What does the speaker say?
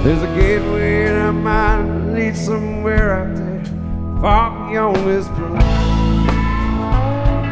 There's a gateway in our mind that leads somewhere out there, far beyond this place.